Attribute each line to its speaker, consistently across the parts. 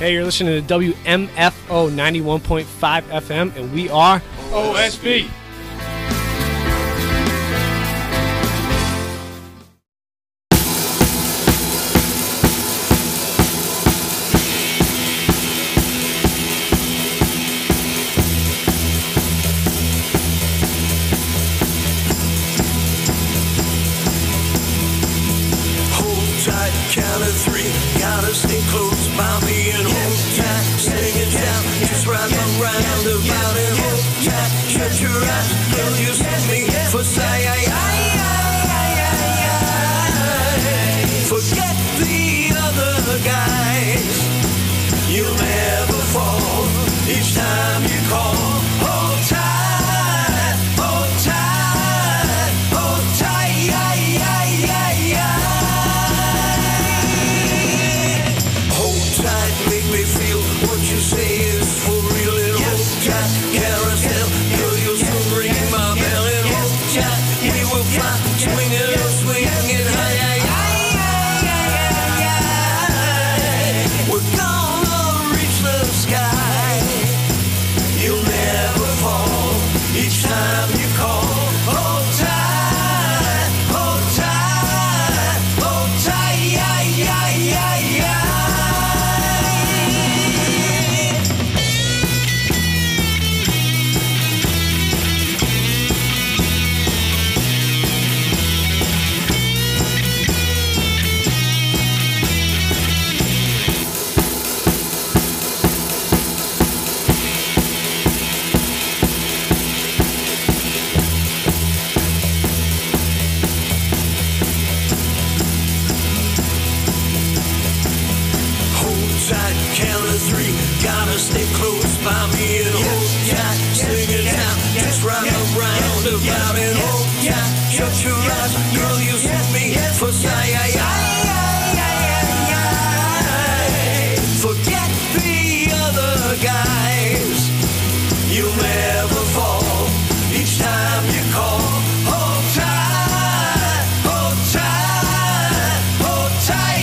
Speaker 1: Hey, you're listening to WMFO 91.5 FM, and we are OSB.
Speaker 2: Count of three, gotta stay close by me and hold tight. Sing it down, just right around about and hold tight. Shut your eyes, girl, you send me for say, forget the other guys. You'll never fall each time you call. Hold tight, hold tight, hold tight. Make me feel what you say is for real and hold tight. Carousel, girl, you'll soon ring my bell and hold tight. We will fly, swing it high. We're gonna reach the sky. You'll never fall each time you call. Hold tight, hold tight, hold tight. Count of three, gotta stay close by me and hold tight. Sing it down, just right around about and hold tight. Shut your eyes, girl, you sent me for say, forget the other guys. You'll never fall each time you call. Hold tight, hold tight, hold tight.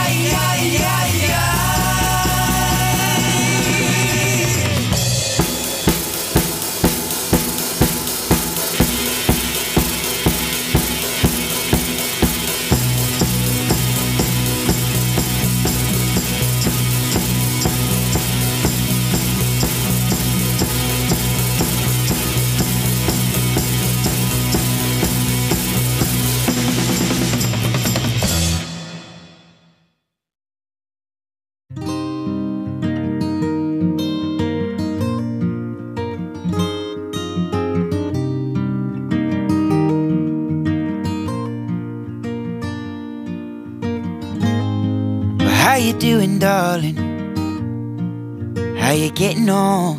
Speaker 3: How you doing, darling? How you getting on?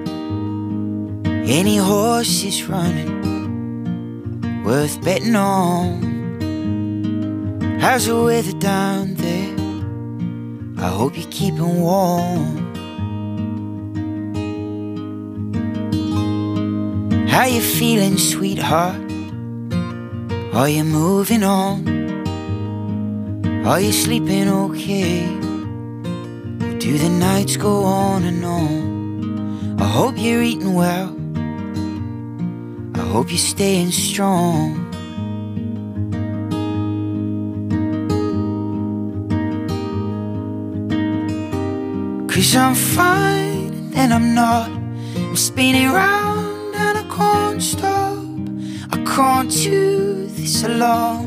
Speaker 3: Any horses running worth betting on? How's the weather down there? I hope you're keeping warm. How you feeling, sweetheart? Are you moving on? Are you sleeping okay? Or do the nights go on and on? I hope you're eating well. I hope you're staying strong. 'Cause I'm fine and then I'm not. I'm spinning round and I can't stop. I can't do this alone.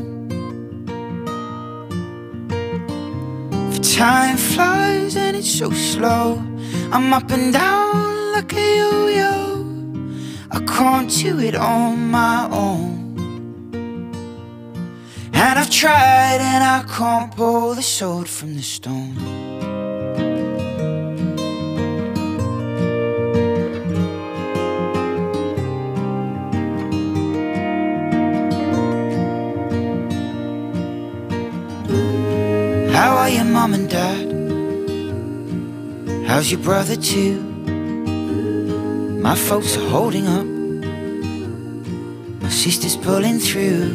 Speaker 3: Time flies and it's so slow. I'm up and down like a yo-yo. I can't do it on my own. And I've tried and I can't pull the sword from the stone. How are your mom and dad? How's your brother too? My folks are holding up. My sister's pulling through.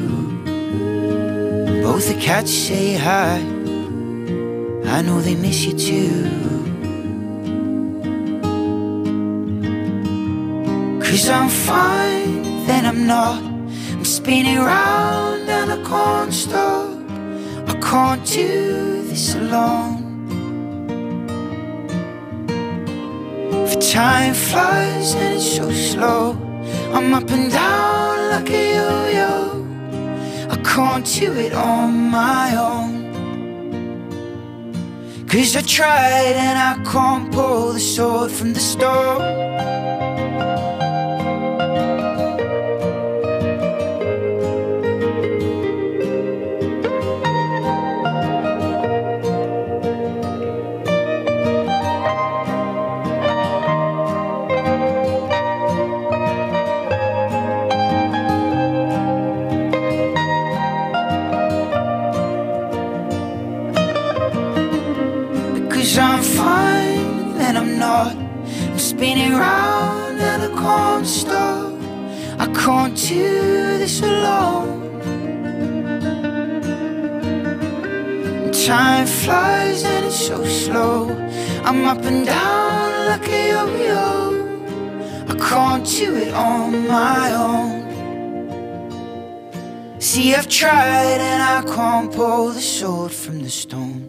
Speaker 3: Both the cats say hi. I know they miss you too. 'Cause I'm fine, then I'm not. I'm spinning round and I can't stop. I can't do this alone. For time flies and it's so slow. I'm up and down like a yo-yo. I can't do it on my own. 'Cause I tried and I can't pull the sword from the stone. I'm fine, then I'm not. I'm spinning round and I can't stop. I can't do this alone. Time flies and it's so slow. I'm up and down like a yo-yo. I can't do it on my own. See, I've tried and I can't pull the sword from the stone.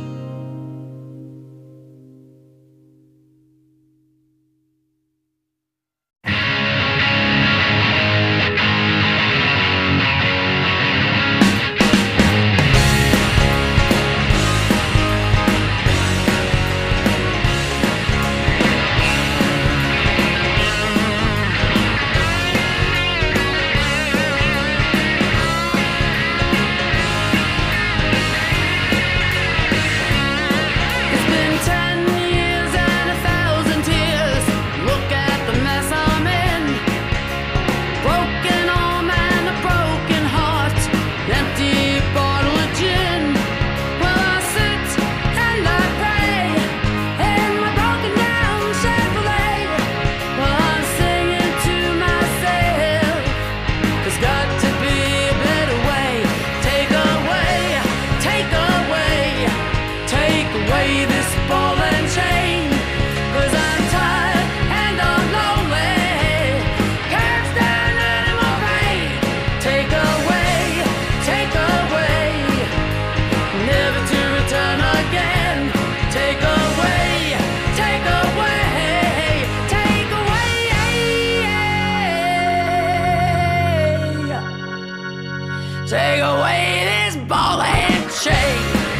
Speaker 2: Take away this ball and chain.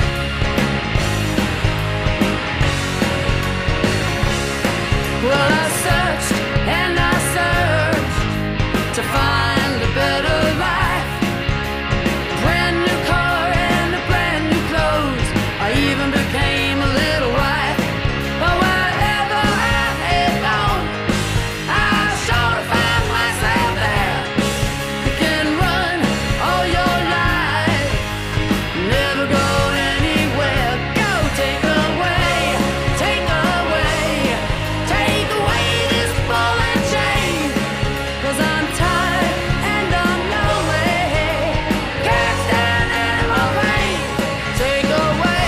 Speaker 2: Well, I searched and I searched to find a better life. Brand new car and a brand new clothes. I even became a little wife. But wherever I had gone, I sure found myself there. You can run all your life, never go anywhere. Go take away, take away, take away this ball and chain. 'Cause I'm tired and I'm lonely, can't stand any more pain. Take away,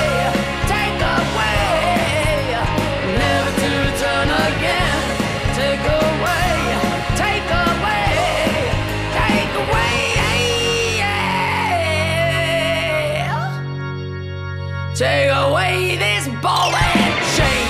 Speaker 2: never to return again. Take away, take away, take away, take away this ball and chain.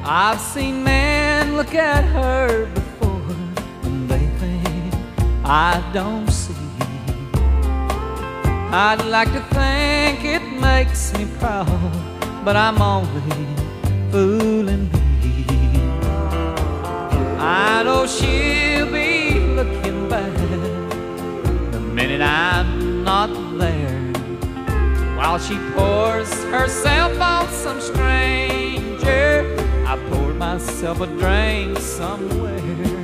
Speaker 4: I've seen men look at her before and they think I don't see. I'd like to think it makes me proud, but I'm only fooling me. I know she'll be looking back the minute I'm not there, while she pours herself on some stranger. I poured myself a drink somewhere.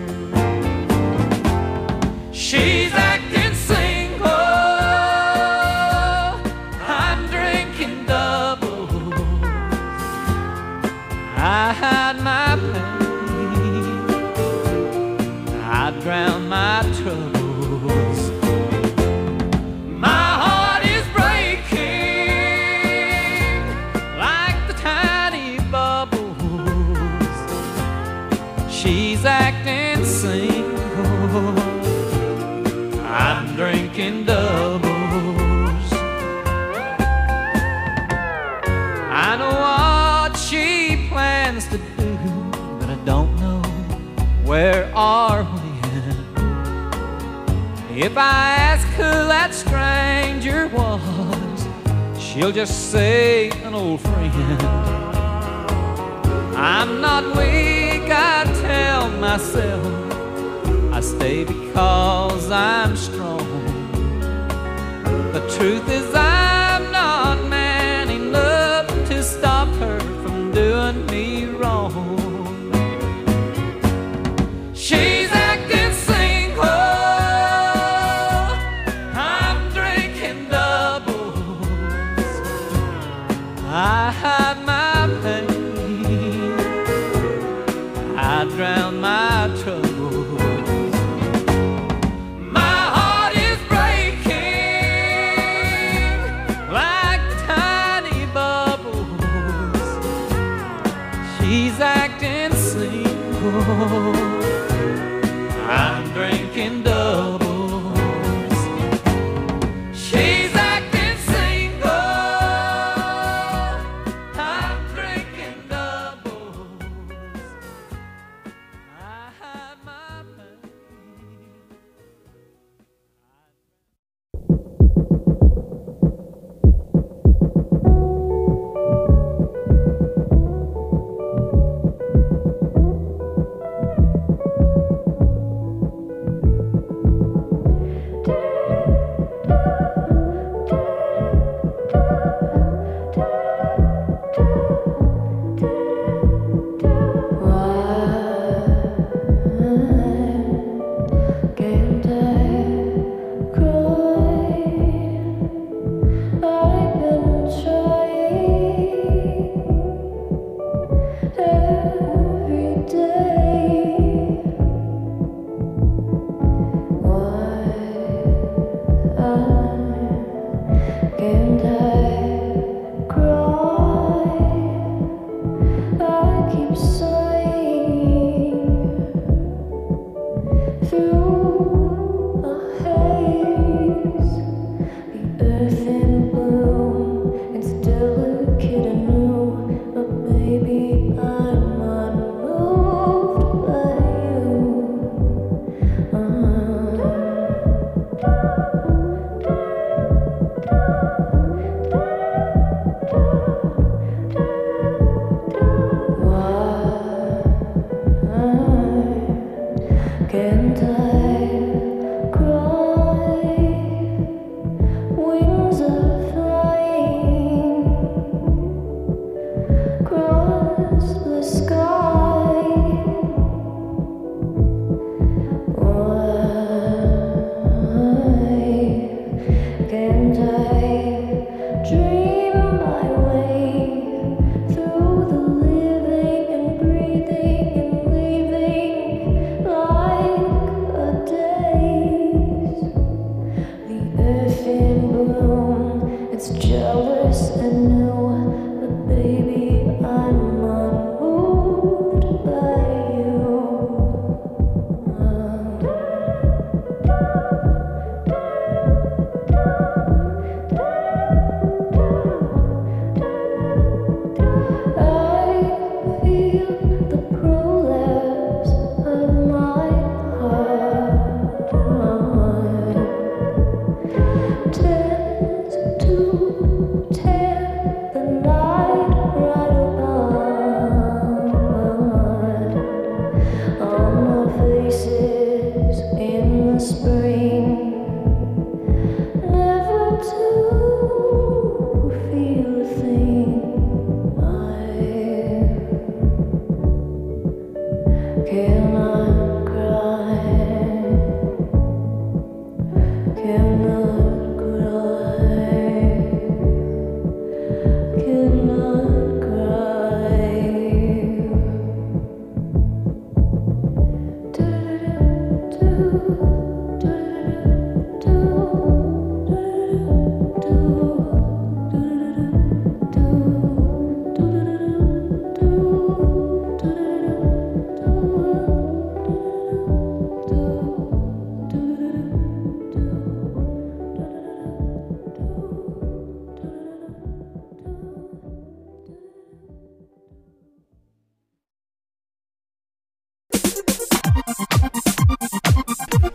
Speaker 4: She's acting single, I'm drinking double. I hide my pain, I drown my troubles. My heart is breaking like the tiny bubbles. She's acting single, I'm drinking doubles. I know what she plans to do, but I don't know where or when. If I ask who that stranger was, she'll just say an old friend. I'm not weak, I tell myself. I stay because I'm strong. The truth is I'm not man enough to stop her from doing me wrong. She's acting single, I'm drinking doubles. I hide my pain, I drown my troubles. She's acting single, I'm drinking doubles. She's acting single, I'm drinking doubles. I hide my pain.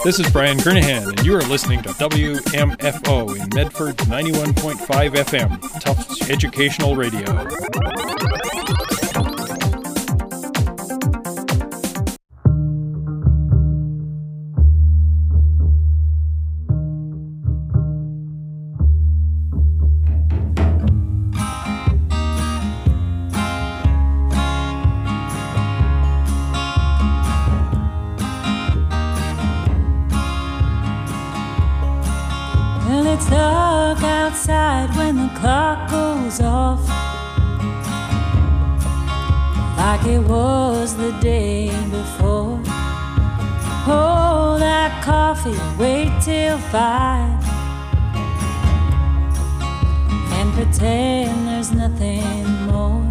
Speaker 5: This is Brian Kernahan, and you are listening to WMFO in Medford 91.5 FM, Tufts Educational Radio.
Speaker 6: When the clock goes off, like it was the day before. Pour that coffee, wait till 5, and pretend there's nothing more.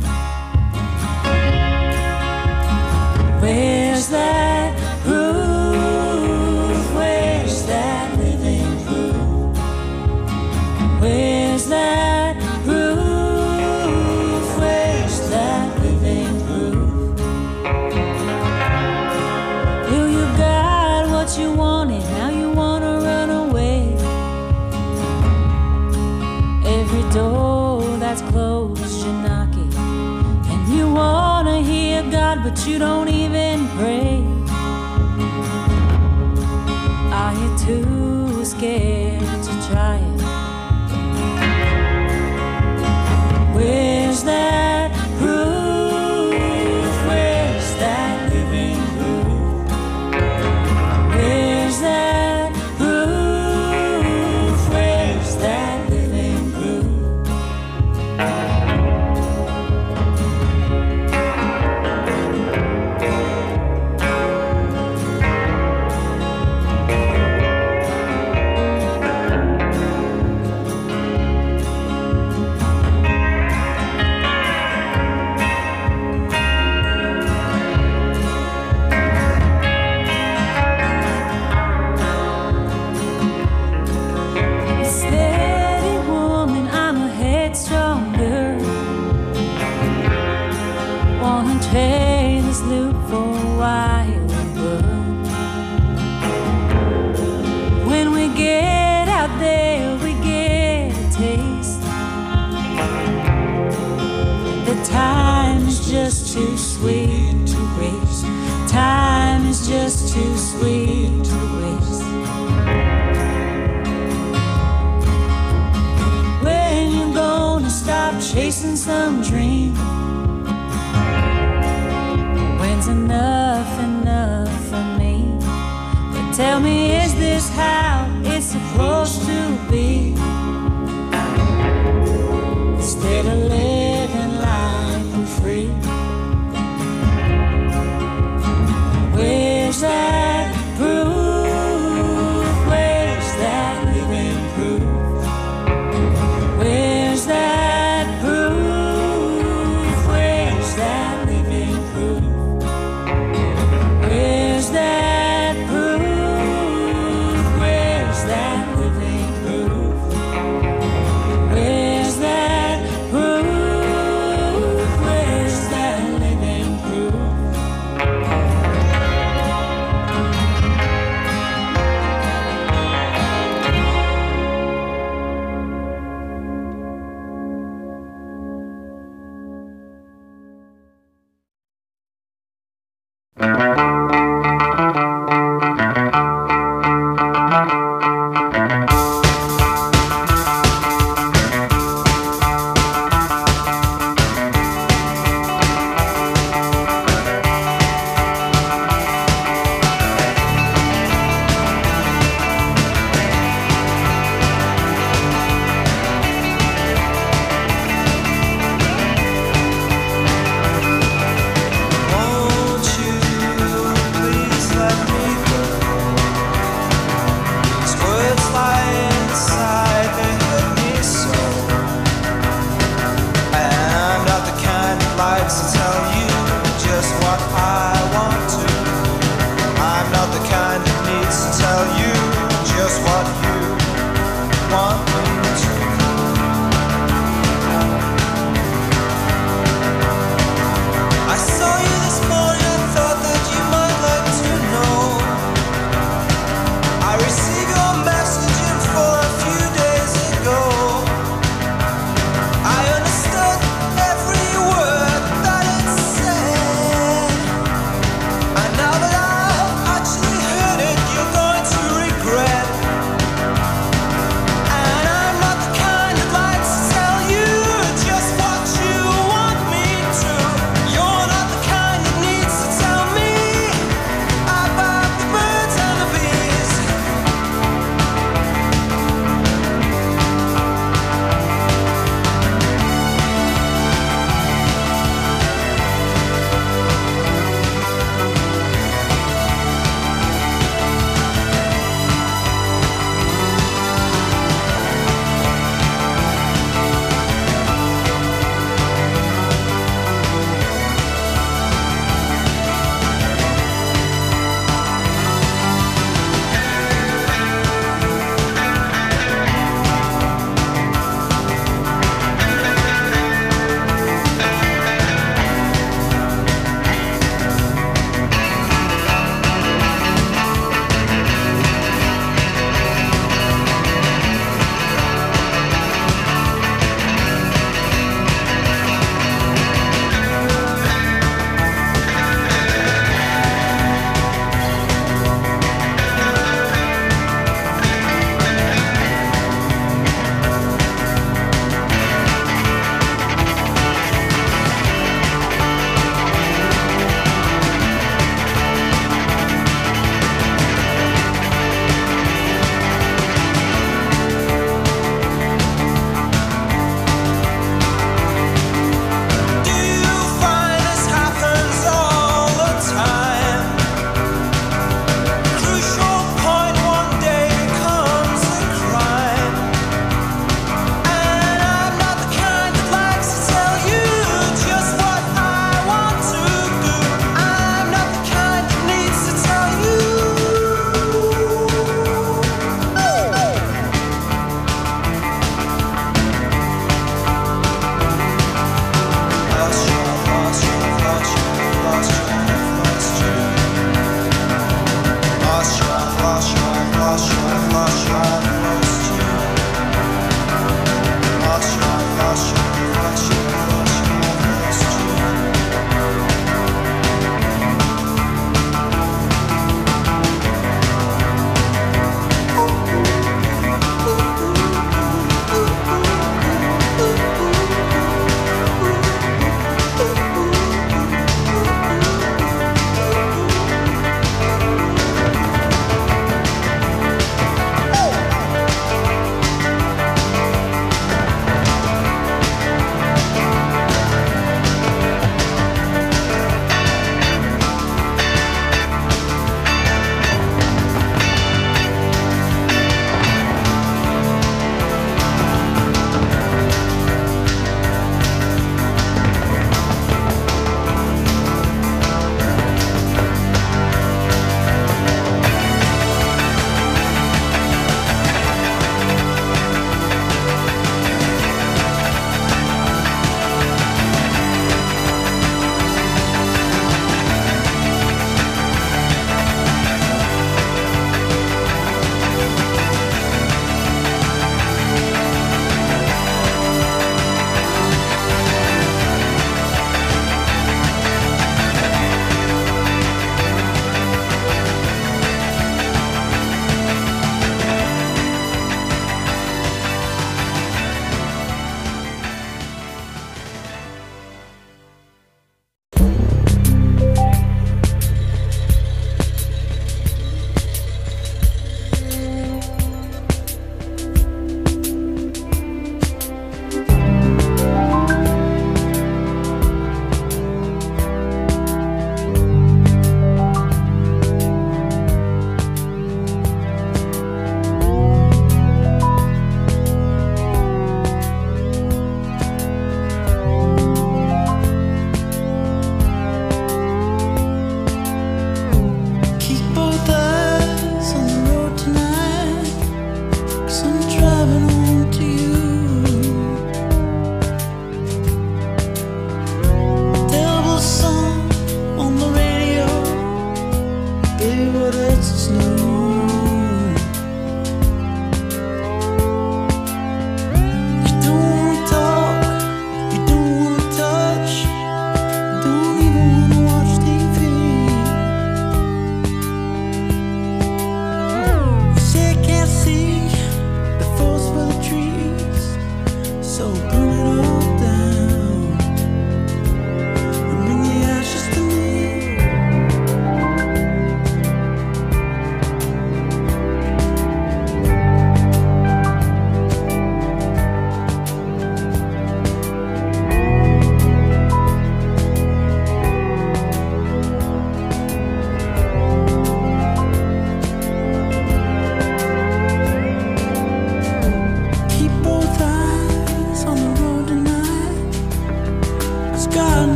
Speaker 6: Where's that groove? Where's that living groove? Where's that groove? Where's that living groove? Well, you got what you wanted, now you wanna run away. Every door that's closed, you knock it, and you wanna hear God, but you don't even pray. Are you too scared to try it? Where's that groove? Where's that living groove? Where's that groove? Where's that living groove? Play this loop for a while, but when we get out there, we get a taste. The time is just too sweet to waste. Time is just too sweet to waste. When you gonna stop chasing some dream? Enough for me. But tell me, is this how it's supposed to be? Instead of living life for free. Where's that groove? Where's that living groove? Where's that groove? Where's that living groove? Where's that groove? Where's that living groove? Where's that groove? Where's that living groove?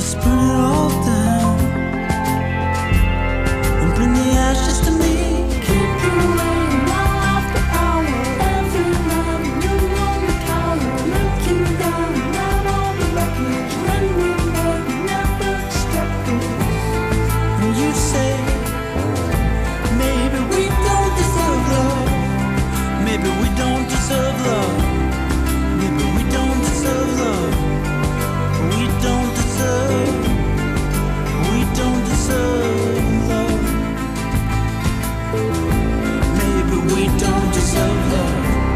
Speaker 7: just burn it all down and bring the ashes to me.
Speaker 8: Keep you waiting hour after hour, every night you on the tower, looking down out on the wreckage when we never expected.
Speaker 7: And you say, maybe we don't deserve love. Maybe we don't deserve love. Maybe we don't deserve love. We don't deserve love. Maybe we don't deserve love.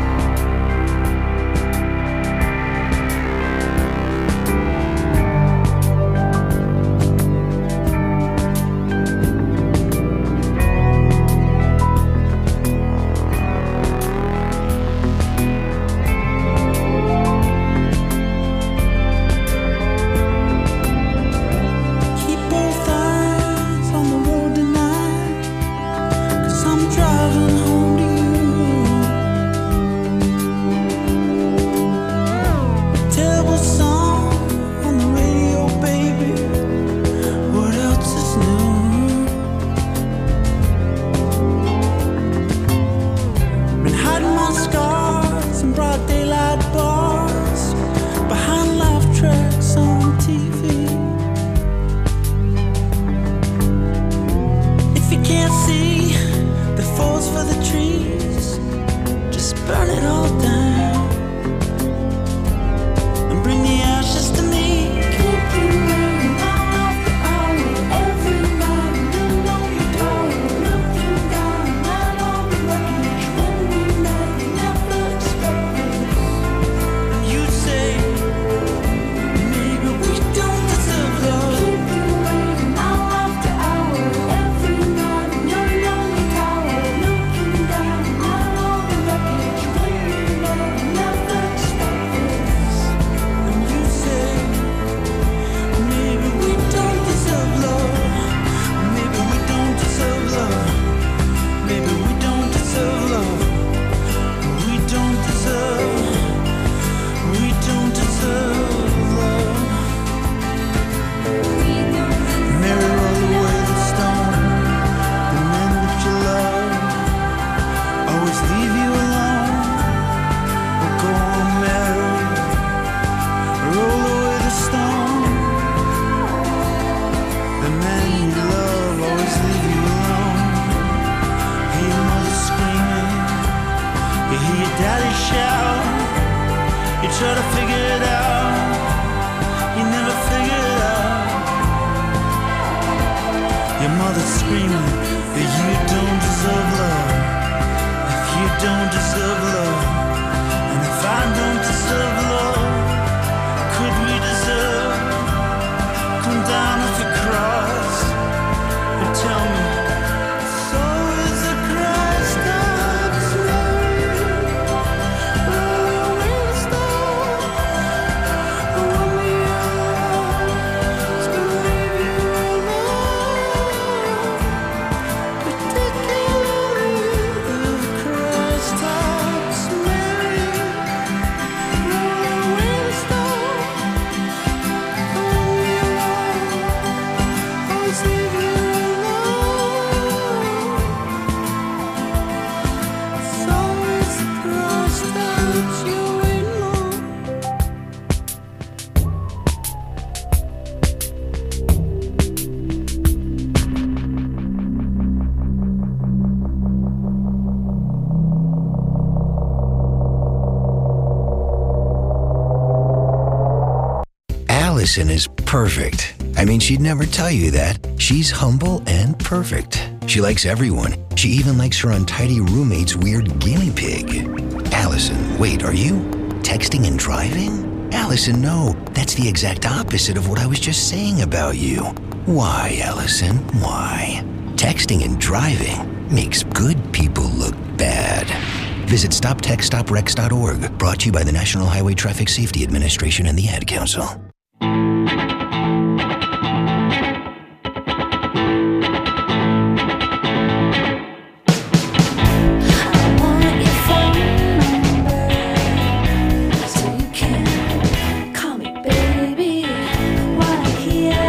Speaker 7: Keep both eyes on the road tonight, 'cause I'm driving home to you. Terrible song on the radio, baby. What else is new? Been hiding my scars in broad daylight bars, behind laugh tracks on TV. If you can't see the forest for the trees, just burn it all down and bring the ashes to me.
Speaker 8: Keep you waiting hour after hour, every night you on the tower, looking down out on the wreckage when we never expected.
Speaker 7: And you say, maybe we don't deserve love.
Speaker 8: Keep you waiting hour after hour, every night you're on the tower, looking down out on the wreckage when we never expected.
Speaker 7: And you say, maybe we don't deserve love. Maybe we don't deserve love. Maybe we don't deserve love. We don't deserve love. Mary, roll away the stone. The men that you love always leave you alone. But go on, Mary, roll away the stone. The men you love always leave you alone. Hear your mother screaming, you hear your daddy shout. You try to figure it out, you never figure it out. Your mother's screaming that you don't deserve love. If you don't deserve love, and if I don't deserve love, could we deserve? Come down off your cross and tell me, so is the Christ that's married. Roll away the stone, run me out, it's gonna leave you alone. Particularly the Christ that's married. Roll away the stone, run me out, always leave you alone. So is the Christ that you're waiting on.
Speaker 9: Allison is perfect. I mean, she'd never tell you that. She's humble and perfect. She likes everyone. She even likes her untidy roommate's weird guinea pig. Allison, wait, are you texting and driving? Allison, no. That's the exact opposite of what I was just saying about you. Why, Allison? Why? Texting and driving makes good people look bad. Visit StopTextStopWrecks.org, brought to you by the National Highway Traffic Safety Administration and the Ad Council.
Speaker 8: So you can call me baby while I hear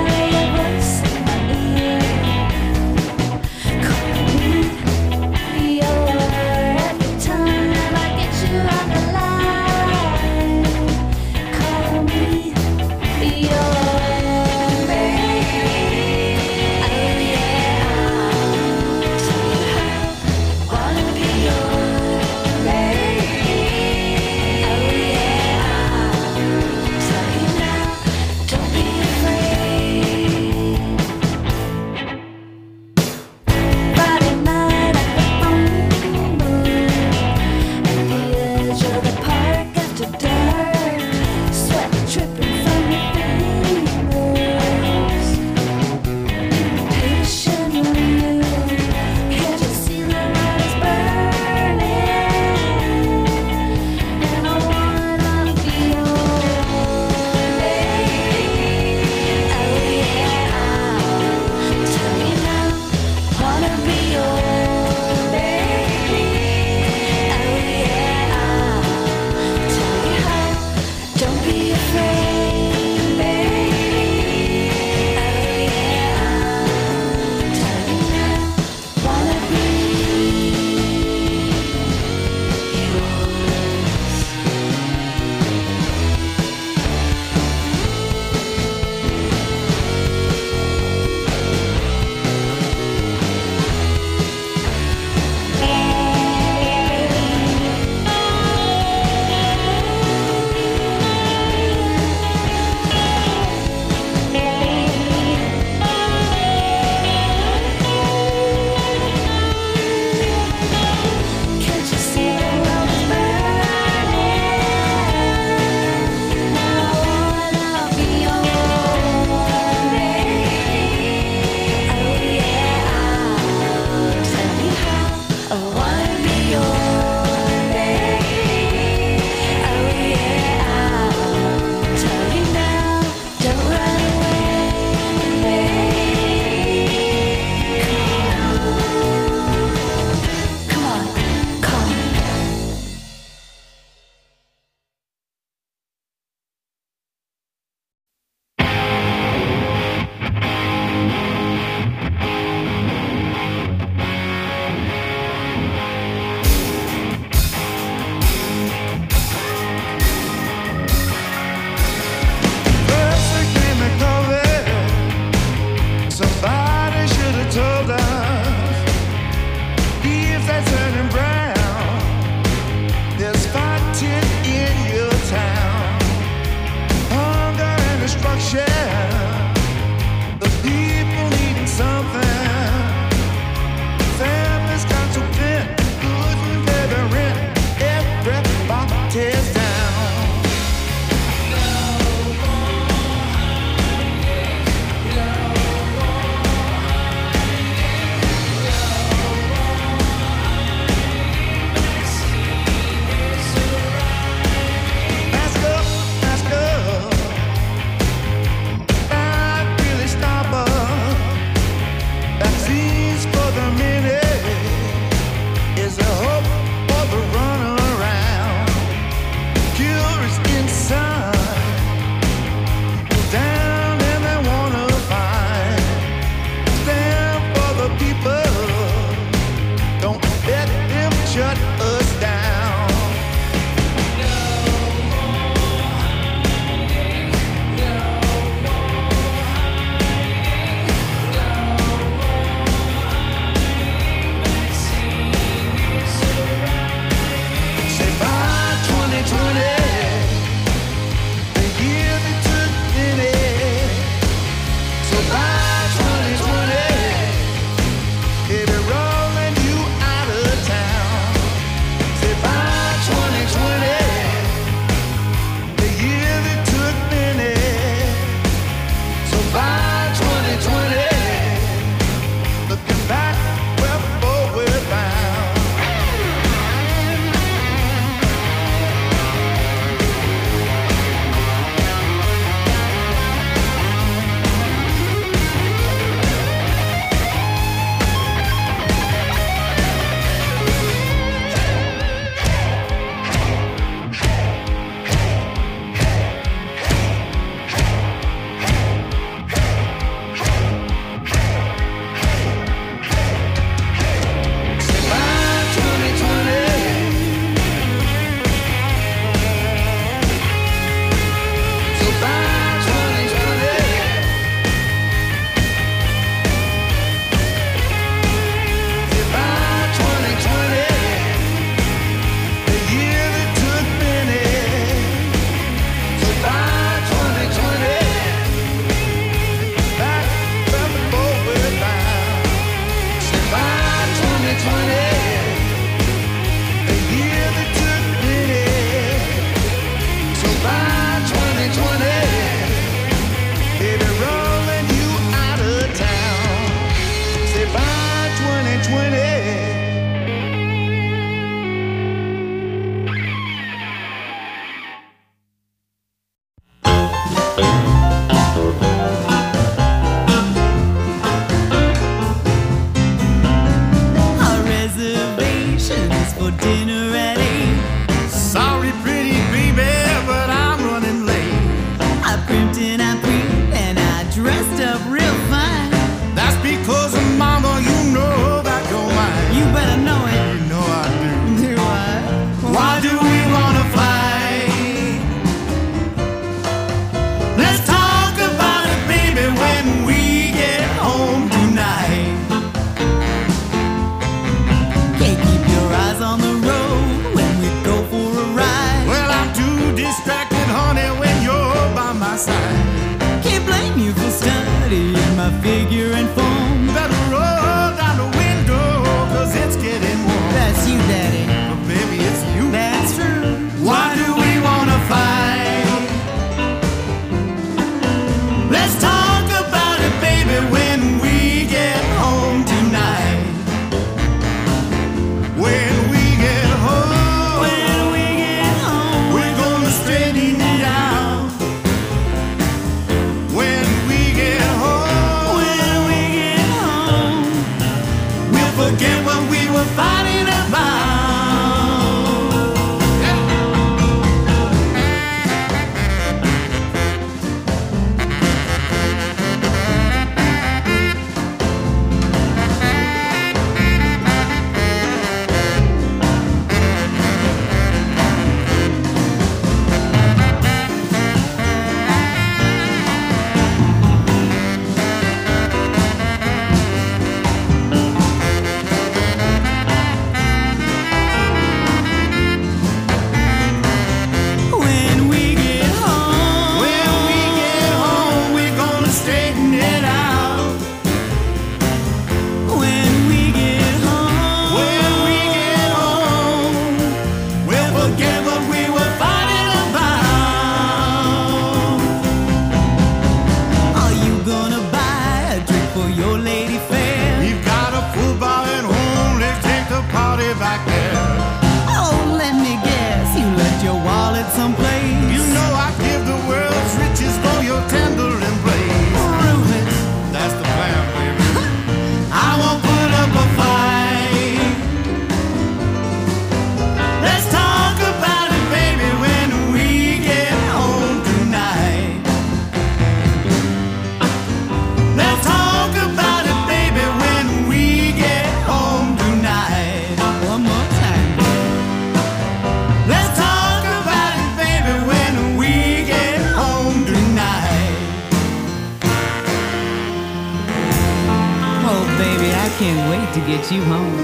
Speaker 4: get you home.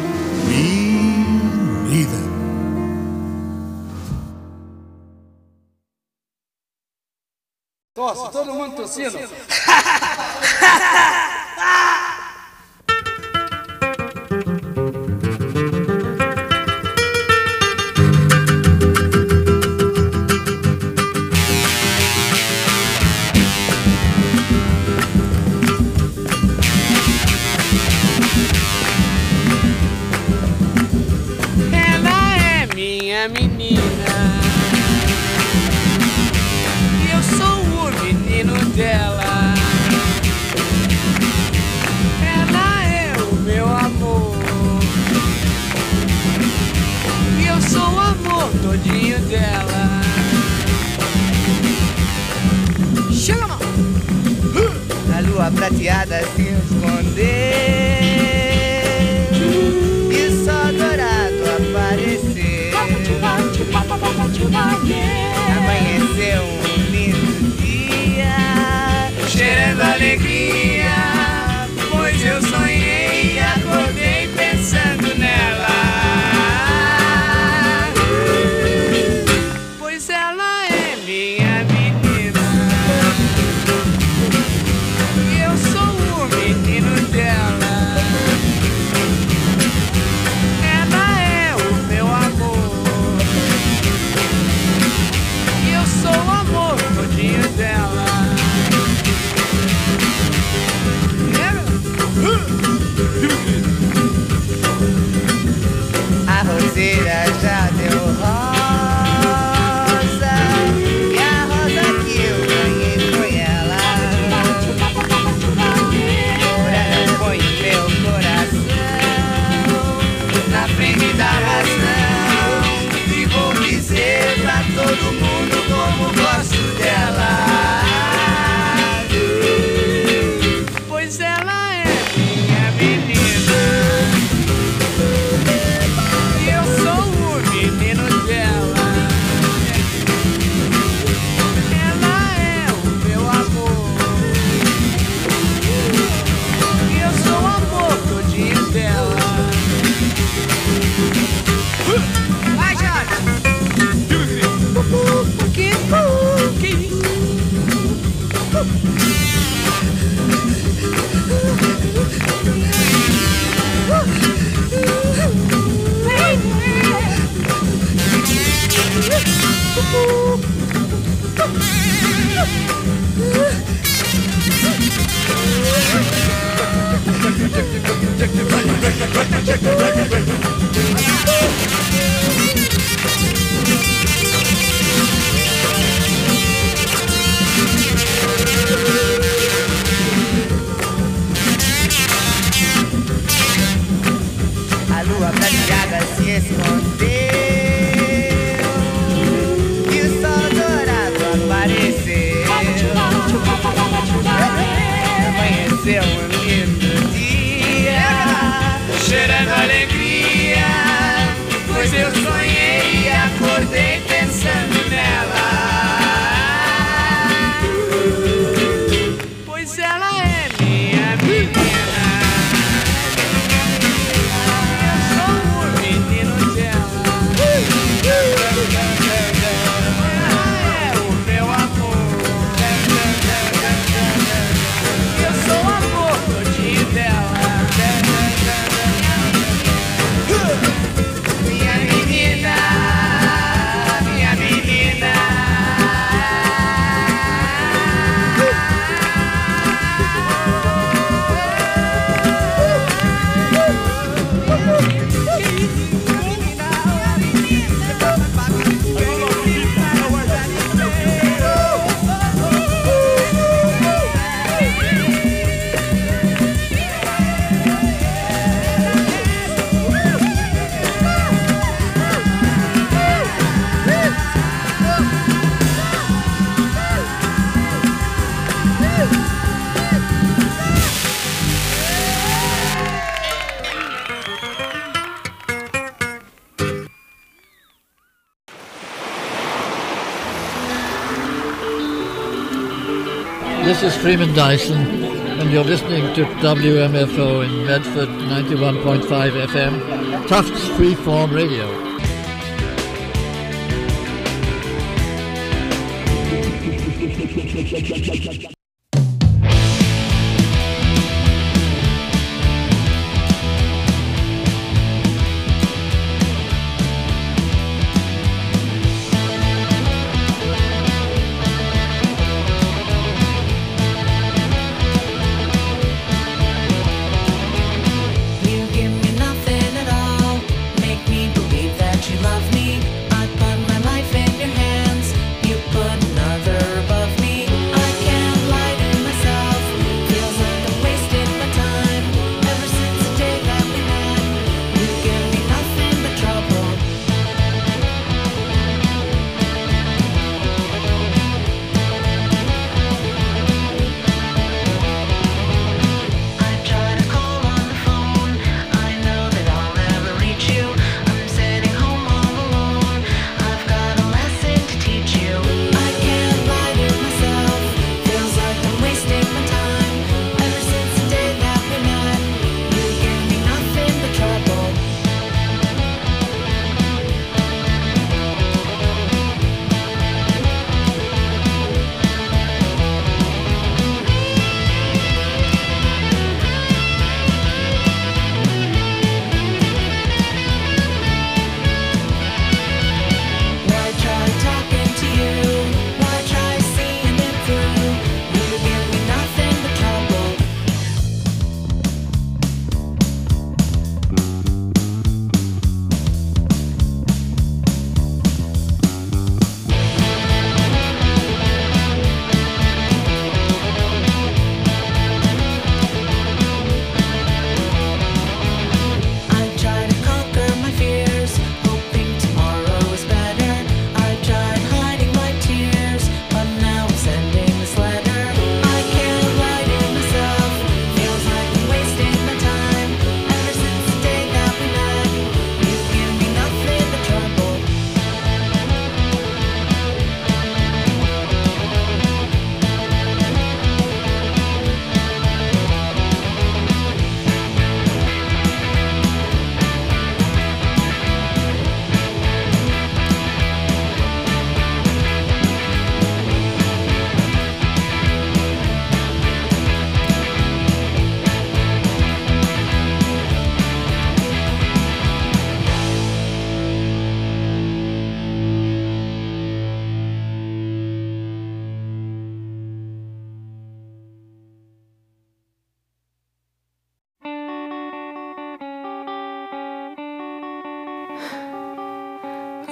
Speaker 7: Me neither.
Speaker 10: Tosse, todo mundo tossindo. prateada se escondeu e o sol dourado apareceu. Amanheceu um lindo dia, cheirando alegria, pois eu sonhei e acordei pensando nela. Pois ela é minha menina e eu sou o menino dela. Ela é o meu amor e eu sou o amor todinho dela. A roseira já deu rosa e a rosa que eu ganhei foi ela. Por ela ponho meu coração na frente da razão e vou dizer pra todo mundo como gosto dela. Pois ela é minha menina e eu sou o menino dela. Ela é o meu amor e eu sou o amor todinho dela. Vai, Jorge! A lua prateada se escondeu e o sol dourado apareceu. Amanheceu um lindo dia, cheirando alegria, pois eu sonhei e acordei pensando nela. Pois ela é minha menina.
Speaker 11: This is Freeman Dyson, and you're listening to WMFO in Medford 91.5 FM, Tufts Freeform Radio.
Speaker 8: You give me nothing at all, make me believe that you love me. I put my life in your hands, you put another above me. I can't lie.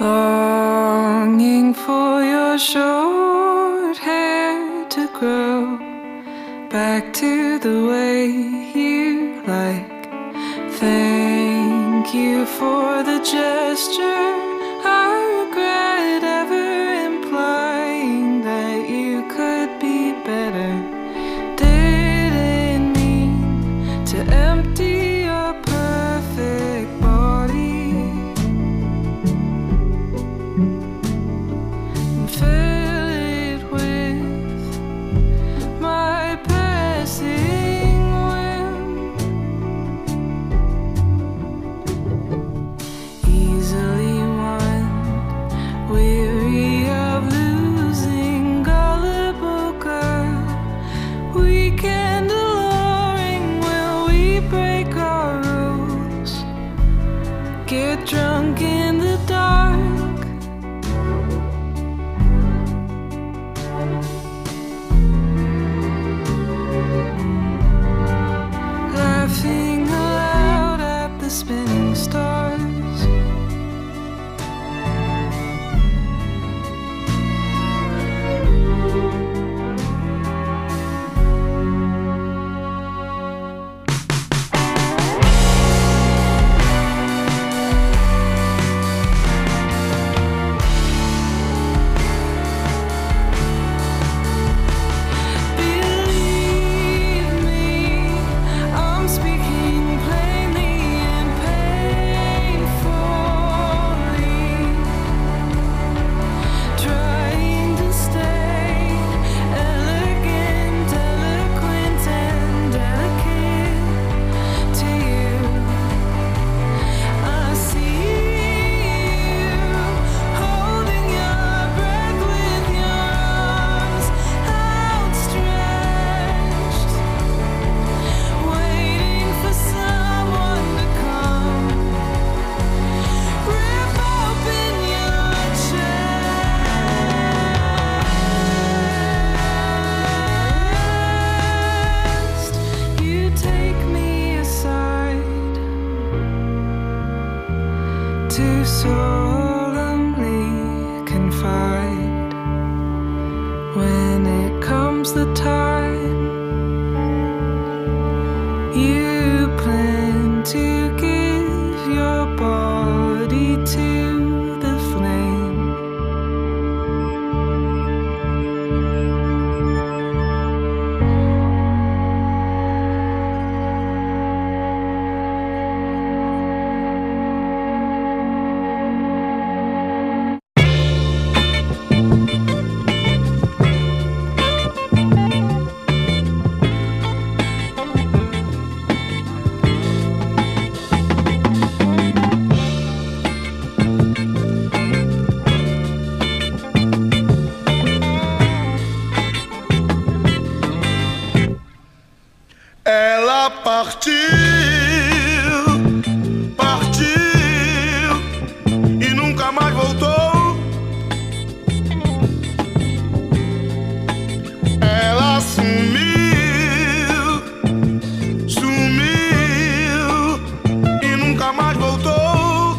Speaker 8: Longing for your short hair to grow back to the way you like. Thank you for the gesture. I regret ever implying that you could be better. Didn't mean to empty your perfect body and fill it with my passing whim. Easily won, weary of losing, gullible girl. Weekend alluring, will we break our rules? Get drunk in the dark. Laughing aloud at the spinning stars. Believe me, I'm speaking plainly and painfully, trying to stay elegant, eloquent, and delicate to you. I see you holding your breath with your arms outstretched, waiting for someone to come, rip open your chest. You take me aside to solemnly confide when it comes the time. You plan to give your body to the flame.
Speaker 10: Ela partiu, partiu e nunca mais voltou. Ela sumiu, sumiu e nunca mais voltou.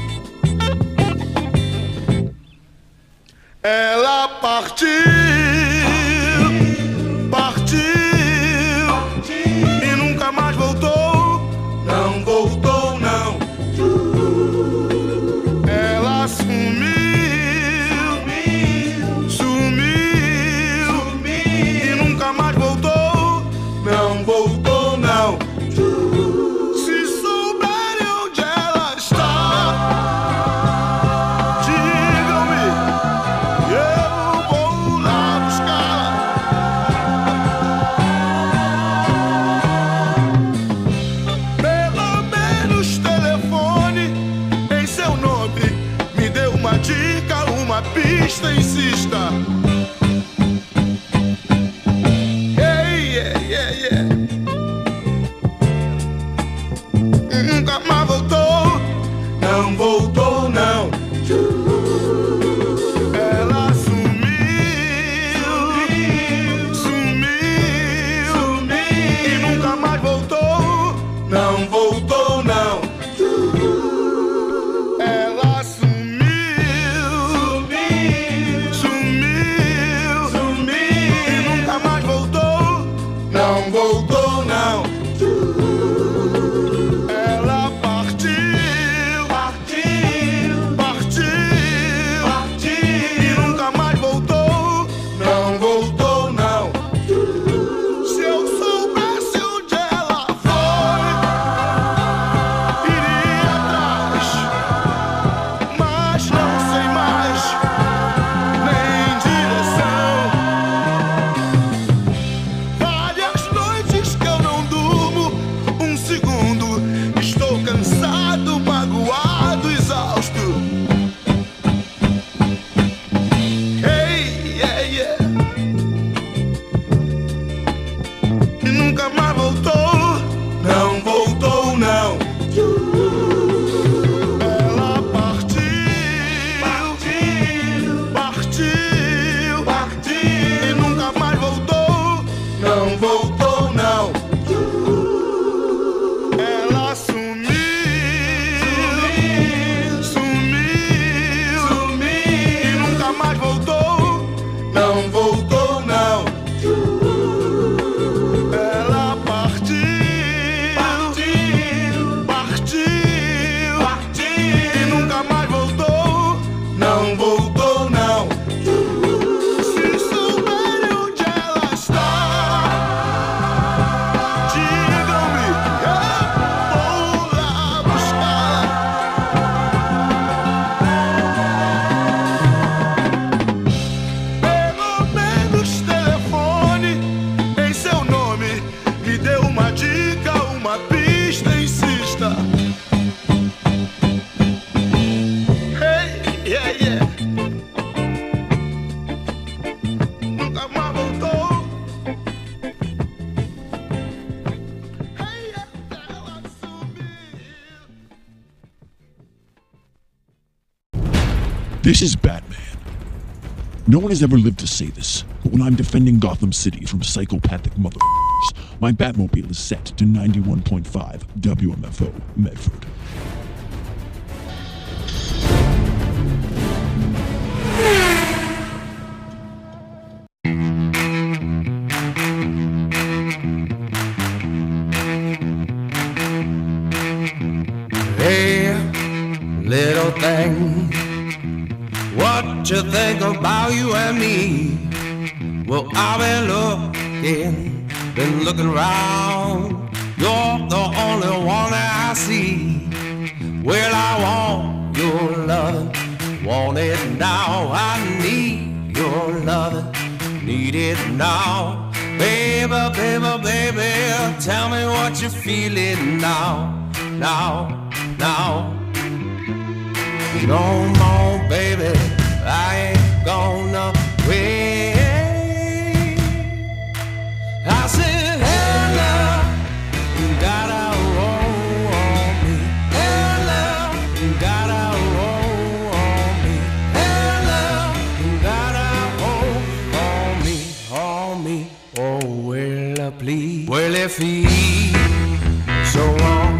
Speaker 10: Ela partiu, partiu e nunca mais voltou. Não voltou, não. Ela sumiu, sumiu e nunca mais voltou. Não voltou, não. Se souberem onde ela está, digam-me, eu vou lá buscar. Pelo menos telefone em seu nome, me dê uma dica, uma pista, insista. Nunca mais voltou, não voltou, não. Ela sumiu, sumiu e nunca mais voltou, não voltou, não. Ela sumiu.
Speaker 12: This is Batman. No one has ever lived to say this, but when I'm defending Gotham City from psychopathic motherfuckers, my Batmobile is set to 91.5 WMFO Medford.
Speaker 10: Hey, little thing, what you think about you and me? Well, I've been looking around. You're the only one that I see. Well, I want your love, want it now. I need your love, need it now. Baby, baby, baby, tell me what you're feeling now. Now. No more, baby, I ain't gonna wait. I said, hey, love, you gotta roll on me. Hey, love, you gotta roll on me. Hey, love, you gotta hold on me. Oh, well, please. Well, if he so wrong.